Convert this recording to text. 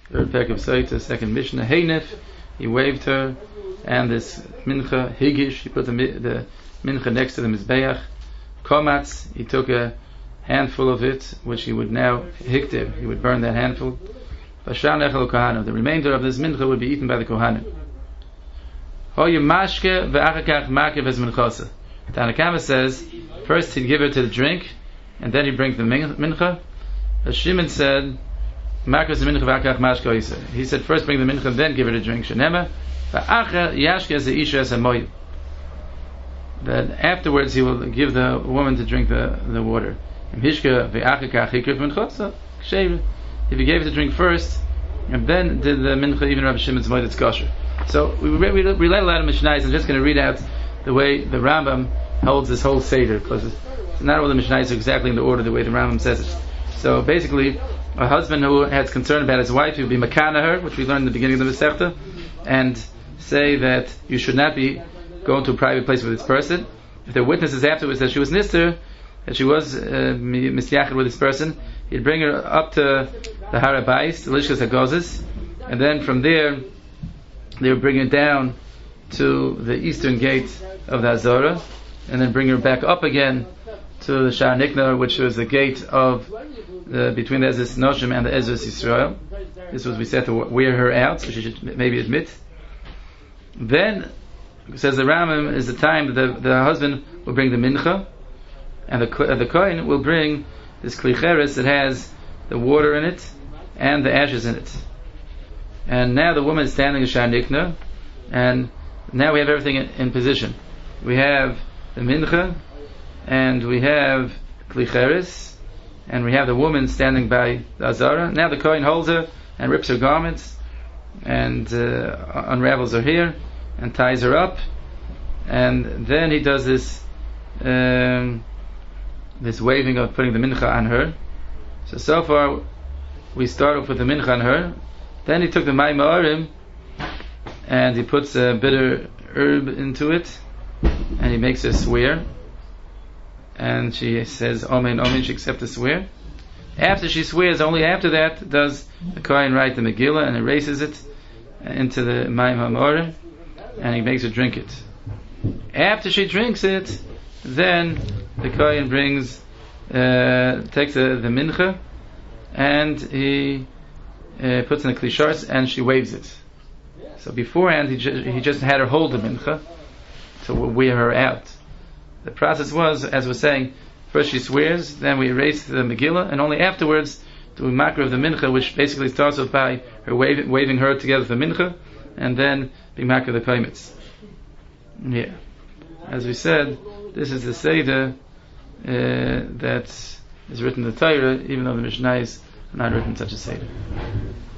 third pack of Saita, second Mishnah. Heinef, he waved her, and this mincha higish, he put the mincha next to the mizbeach. Komatz, he took a handful of it, which he would now hiktiv, he would burn that handful. Vasham lechel kohana, the remainder of this mincha would be eaten by the kohanim. Hoye mashke ve'achakach makev es minchasa. Tanna Kama says, first he'd give her to the drink, and then he'd bring the mincha. As Shimon said, makev es mincha ve'achakach mashke oisa. He said, first bring the mincha, then give her to drink. Shenema ve'acha yashke es isha es moed. That afterwards he will give the woman to drink the water. If he gave it to drink first, and then did the mincha, even Rabbi Shimon's moed, it's kosher. So we read a lot of Mishnayos. I'm just going to read out the way the Rambam holds this whole Seder, because it's not all the Mishnayos are exactly in the order the way the Rambam says it. So basically, a husband who has concern about his wife, he would be makana her, which we learned in the beginning of the Masechta, and say that you should not be going to a private place with this person. If there are witnesses afterwards that she was nister, that she was misyachid with this person, he'd bring her up to the Har HaBayis, the Lishkas HaGozes, and then from there they would bring her down to the eastern gate of the Hazorah, and then bring her back up again to the Sha'ar Niknar, which was the gate of between the Ezras Noshim and the Ezras Yisrael. This was, we said, to wear her out, so she should maybe admit. Then, says the Rambam, is the time that the husband will bring the mincha, and the kohen will bring this kli cheres that has the water in it and the ashes in it. And now the woman is standing in Sha'ar Niknar, and now we have everything in position. We have the mincha, and we have kli cheres, and we have the woman standing by the Azara. Now the kohen holds her and rips her garments and unravels her hair and ties her up, and then he does this this waving of putting the mincha on her. So far we start off with the mincha on her. Then he took the Mayim Ha'orim and he puts a bitter herb into it, and he makes her swear, and she says Amen, Amen, she accepts the swear. After she swears, only after that does the Kohen write the Megillah and erases it into the Mayim Ha'orim, and he makes her drink it. After she drinks it, then the Kohen brings takes the mincha, and he puts in the klishars, and she waves it. So beforehand he just had her hold the mincha to wear her out. The process was, as we're saying, first she swears, then we erase the Megillah, and only afterwards do we makar of the mincha, which basically starts off by her waving her together with the mincha, and then be makar the kaimitz. Yeah, as we said, this is the Seder that is written in the Torah, even though the Mishnayos are not written in such a Seder.